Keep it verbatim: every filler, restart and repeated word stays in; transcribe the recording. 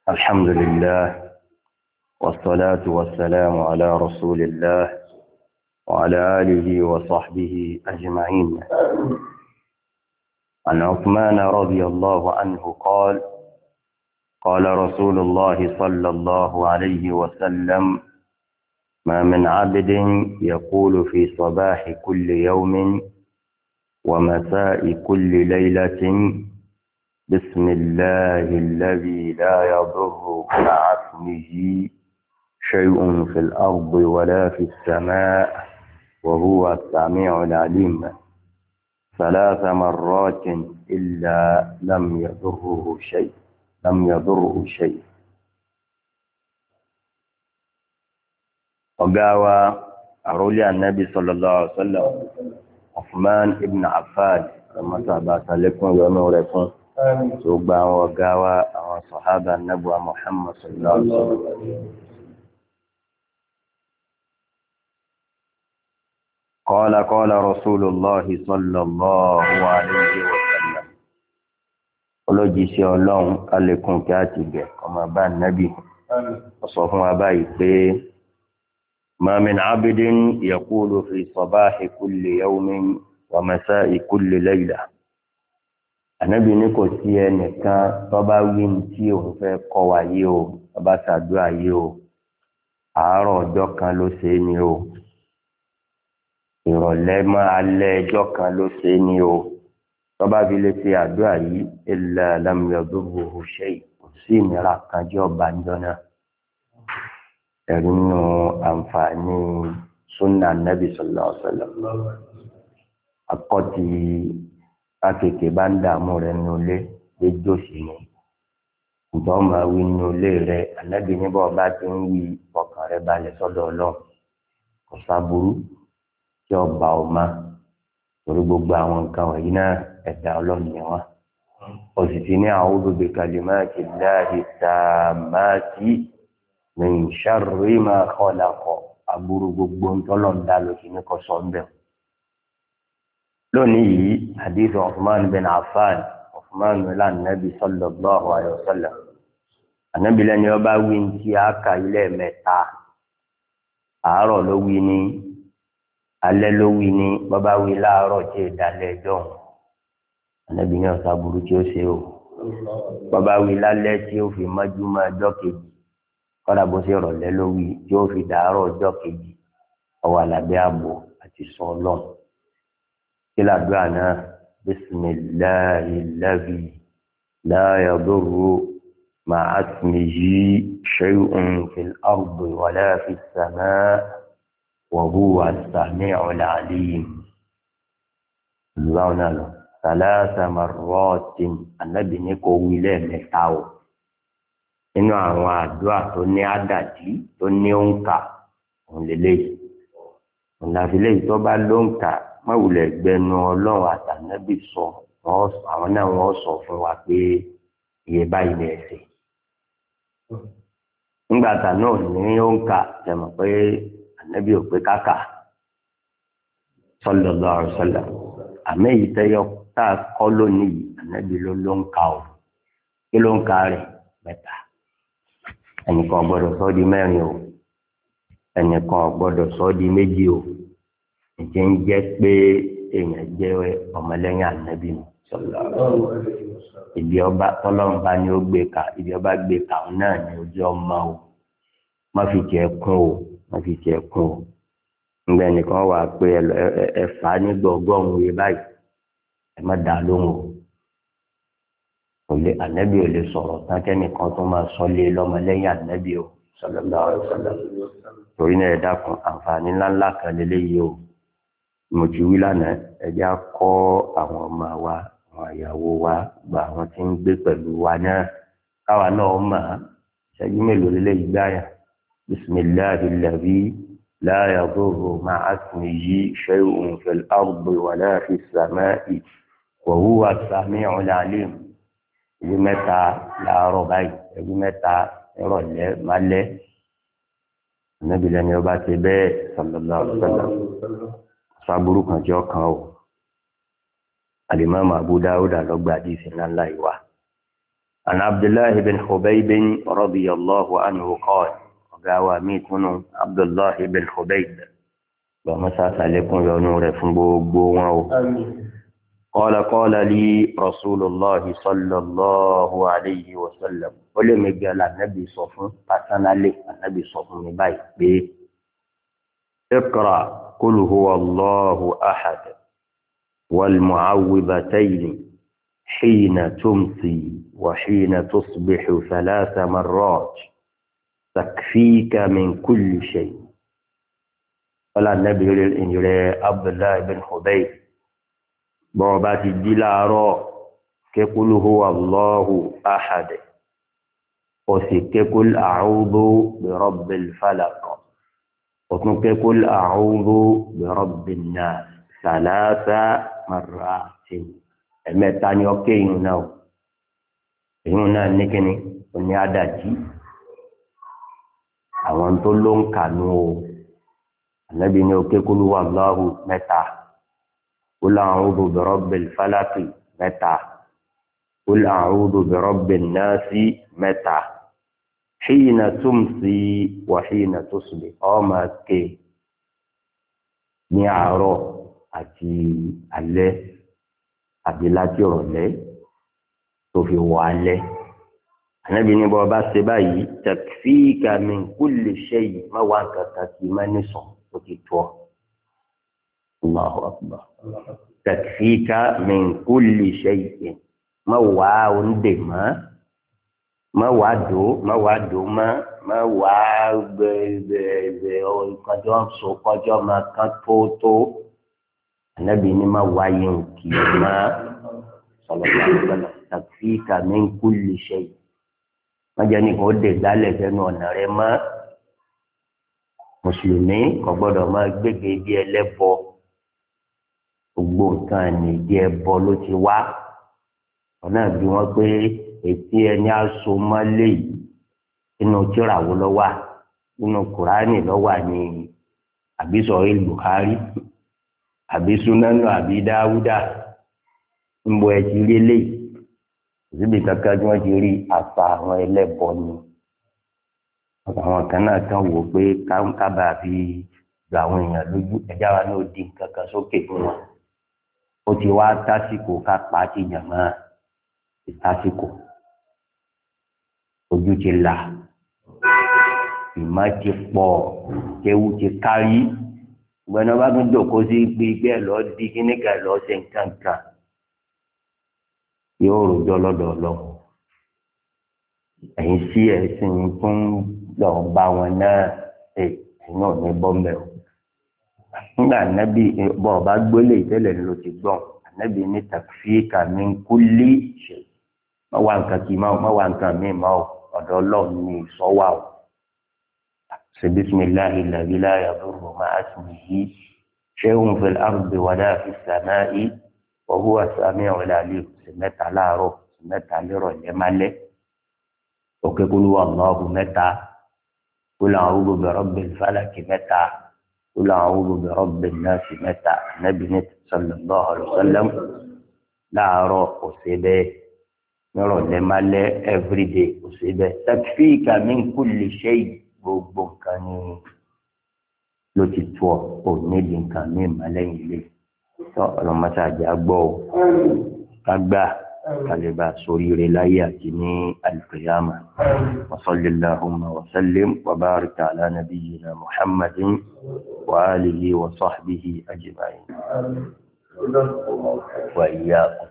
الحمد لله والصلاة والسلام على رسول الله وعلى آله وصحبه أجمعين. عن عثمان رضي الله عنه قال قال رسول الله صلى الله عليه وسلم: ما من عبد يقول في صباح كل يوم ومساء كل ليلة: بسم الله الذي لا يضر مع اسمه شيء في الأرض ولا في السماء وهو السميع العليم ثلاث مرات إلا لم يضره شيء لم يضره شيء. وقال أرولي النبي صلى الله عليه وسلم عثمان بن عفان لما سأبات لكم ونوركم سوغبا وقاوى وصحابة النبوة محمد صلى الله عليه وسلم قال قال رسول الله صلى الله عليه وسلم olójì sí ọlọ́run alẹ́kùn kí á ti gẹ̀ ọmọ bá nábì ọ̀sọ̀ fún wa báyìí pé ma min abidin yaqulu fi sabahi kulli yawmin wa masa'i kulli layla. Ànábì ní kò sí ẹnìkan tó bá wí ní tí òun fẹ́ kọ́ wa yìí o, tó bá ṣàdúrà yìí o, àárọ̀ ọjọ́ kan ló ṣe é ní o, ìrọ̀lẹ́ mọ́ alẹ́ ọjọ́ kan ló ṣe é ní o, tó bá fi lè ṣe àdúrà yìí illa lam yadurruhu shay', kò sí ìnira kan jẹ́ ọba ńjọ́ náà. Ẹ̀rí nínú àǹfààní súnà Nábì sallallahu alaihi wasallam. Akọ́tì akéèké bá ń dààmú rẹ̀ nínú ilé léjò sí ni ǹjọ́ máa wí nínú ilé rẹ̀. Ànábì ní bọ́ bá ti ń wí ọkàn rẹ̀ balẹ̀ sọ́dọ̀ Ọlọ́run, kò sábúrú tí ọba ò má, torí gbogbo àwọn nǹkan wọ̀nyí náà ẹ̀dá Ọlọ́run ni wọ́n. Ó sì ti ní a'udhu bi kalimati llahi tammati min sharri ma khalaqa, aburú gbogbo ńtọ́lọ́ ń dá lóṣù ní kò sọ ń bẹ̀. lónìí yìí hadith Uthman bin Affan, Uthman bin Nabi sallallahu alayhi wa sallam. Ànábì lẹ́ni ọba wí ní tí a kà ilé mẹ́ta, àárọ̀ ló wí ní, alẹ́ ló wí ní, bàbá wí láàárọ̀ tí ìdálẹ́ ẹjọ́ òun. Ànábì ní ọ̀sà burú tí ó ṣe o. Bàbá wí lálẹ́ tí ó fi mọ́júmọ́ ọjọ́ kejì, kọ́dà bó ṣe rọ̀lẹ́ ló wí tí ó fi dàárọ̀ ọjọ́ kejì, ọwọ́ àlàbẹ́ ààbò àti sọ Ọlọ́run. Kila duana bismillahi alladhi la yadurru ma'a ismihi shay'un fil ardi wala fis samaa wa huwa as-sami'ul 'alim. Duana lo thalatha marratin, Ànábì ní kó wí lẹ́ẹ̀mẹ́ta o. Inú àwọn àdúà tó ní àdàdí tó ní òǹkà òun lélẹ́yìí. Òun láfi lẹ́yìn tó bá lóǹkà mọ̀wùlẹ̀ gbẹnu Ọlọ́run àtànábì sọ, àwọn náà wọ́n sọ fún wa pé iye báyìí lè ṣe. Nígbà tá náà ní òǹkà tẹ̀mọ̀ pé ànábì ò pé káka sallallahu alaihi wasallam. Àmì èyí tẹ́yọ tá a kọ́ lónìí ànábì ló ló ń ka o. Kí ló ń ka rẹ̀? Mẹ́ta. Ẹnìkan gbọ́dọ̀ sọ di mẹ́rin o, ẹnìkan gbọ́dọ̀ sọ di méjì o. Ìjẹ́ ń jẹ́ pé èèyàn jẹ́ ọmọlẹ́yìn ànábì mi sallallahu alaihi wasallam. Ibi ọba tọ́lọ́run bá ní ó gbé ka, ibi ọba gbé ka òun náà ní ojú ọmọ o. Má fi tiẹ̀ kún o, má fi tiẹ̀ kún o. Ǹgbẹ́ nìkan wà pé ẹ fà á ní gbọ̀ngbọ̀n yé báyìí, ẹ má dà lóhùn o. Òlé ànábì ò lè sọ̀rọ̀ tán kẹ́nìkan tó máa sọ lé lọ́mọlẹ́yìn ànábì o sallallahu alaihi wasallam. Torí náà ẹ dákun, àǹfààní ńláńlá kan lélẹ́yìí o. Mo ti wí lánàá, ẹjẹ́ á kọ́ àwọn ọmọ wa, àwọn ìyàwó wa, gba àwọn tí ń gbé pẹ̀lú wa náà, káwa náà mọ̀ á. Ṣẹ́jú mélòó lélẹ́ ìgbáyà? Bismillahi alladhi la yadurru ma'a ismihi shay'un fil ardi wala fis sama'i wa huwa as-sami'ul 'alim. Ìlú mẹ́ta láàárọ̀ báyìí, ìlú mẹ́ta ìrọ̀lẹ́ málẹ́. Ànábì lẹ́ni ọba ti bẹ́ẹ̀ sallallahu alaihi wasallam. Sábúrú kan jẹ́ ọkàn o. Al-Imam Abu Dawud lọ́gbà àdìsí ńláńlá ìwà. عن عبد الله بن خبيب رضي الله عنه قال قاوى ميتون عبد الله بن خبيب ومساس عليكم يا نور فنبو قال قال لي رسول الله صلى الله عليه وسلم قل مجال النبي صفن فسنالي النبي صفن باي اقرأ قل هو الله أحد والمعوذتين حين تمسي وحين تصبح ثلاث مرات تكفيك من كل شيء. قال النبي للإنجيل عبد الله بن خبيب بابات الدلارو كقل هو الله أحد وسكقل أعوذ برب الفلق وتنكقل أعوذ برب الناس ثلاث مرات. ẹ̀mẹ́ta ni ọkẹ́ ìrun náà ìrun náà ní kíni òní àdàjì àwọn tó ló ń kànú o ànábì ní ọkẹ́ kúlú wà lọ́hùn mẹ́ta qul a'udhu bi rabbil falaq mẹ́ta qul a'udhu bi rabbin nasi mẹ́ta hina tumsi wa hina tusbih ọmọ ké ní àárọ̀ àti alẹ́ àbí láti ọ̀rọ̀lẹ́ tó fi wọ alẹ́. Ànábì ní bọ́ bá ṣe báyìí takfika min kulli shay má wá nǹkan kan kì í má ní sàn ó ti tọ́. Allahu akbar. Takfika min kulli shay má wá oúnjẹ mọ́ má wá dò má wá dò mọ́ má wá gbẹgbẹgbẹ kọjọ́ so kọjọ́ máa kán tó tó. Ànábì ní má wáyé òkè má sallallahu alaihi wasallam takfika min kulli shay. Má jẹ́ nìkan ó dè gbálẹ̀ fẹ́nu ọ̀nà rẹ mọ́. Mùsùlùmí kò gbọ́dọ̀ máa gbégbé bí ẹlẹ́bọ. Gbogbo nǹkan ní bí ẹbọ ló ti wá. Ọ̀nà bí wọ́n pé ètí ẹni aṣọ mọ́lé yìí inú tíráwó ló wà nínú Kùránì ló wà ní àbí Sahih Bukhari àbí Sunanu àbí Dáúdà ń bọ ẹtì rí eléyìí síbi kankan tí wọ́n ti rí àṣà àwọn ẹlẹ́bọ ni àwọn kan náà kàn wò pé kábà fi gba àwọn èèyàn lójú ẹjá wa náà di nǹkan kan sókè fún wọn ó ti wá tásìkò ká pa á ti yàn máa ti tásìkò ojú ti là ìmọ̀ ti pọ̀ kéwú ti kárí gbẹ̀nà bá tún dòkó sí gbígbẹ́ lọ di kíní kan lọ ṣe nǹkan kan yóò rojọ́ lọ́dọ̀ lọ ẹ̀yin sí ẹ̀sìn fún lọ bá wọn náà ẹ̀ ẹ̀yin náà ní bọ́m̀bẹ̀ o nígbà ànábì bọ́ ọba gbólé ìtẹ́lẹ̀ ló ti gbọ́n ànábì ní takfika min kulli shay má wá nǹkan kì í má wá nǹkan míì má o ọ̀dọ̀ ọlọ́run ní ìsọ́wà o. بسم الله الذي لا يضر مع اسمه شيء في الأرض ولا في السماء وهو السميع العليم. سمعت على روح سمعت على روح جمالة أوكي قل هو الله متى قل أعوذ برب الفلك متى قل أعوذ برب الناس متى النبي صلى الله عليه وسلم لا روح أصيبه نرى جمالة every day أصيبه تكفيك من كل شيء gbogbo nǹkan ni ló ti tó ọ ò níbi nǹkan ní ìmọ̀lẹ́yìn ilé tó ọlọ́mọṣáájú àgbọ̀ ò kágbá kálíbà sóríire láyé àti ní al-qiyama. wa sallallahu wa sallim wa barika ala nabiyyina muhammadin wa alihi wa sahbihi ajma'in wa iyyakum.